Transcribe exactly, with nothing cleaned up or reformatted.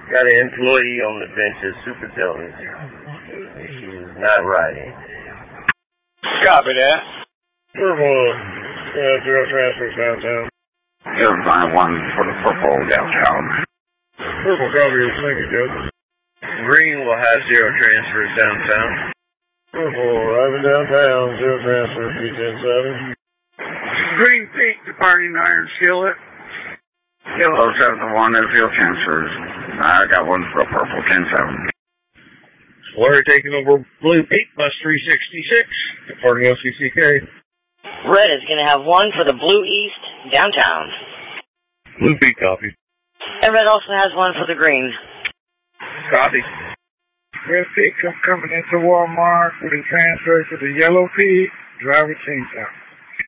Got an employee on the bench at Super Television. He's not writing. Copy that. Purple, uh, zero transfers downtown. Zero nine one for the purple downtown. Purple copies, thank you, Judge. Green will have zero transfers downtown. Purple, arriving downtown, zero transfers, P ten seven. Green pink departing Iron Skillet. Yellow seven one, no field transfers. I got one for a purple ten seven. Flurry taking over blue eight, bus three sixty-six, departing O C C K. Red is going to have one for the blue east downtown. Blue B copy. And red also has one for the green. Copy. Red pickup coming into Walmart with a transfer to the yellow P, driver change out.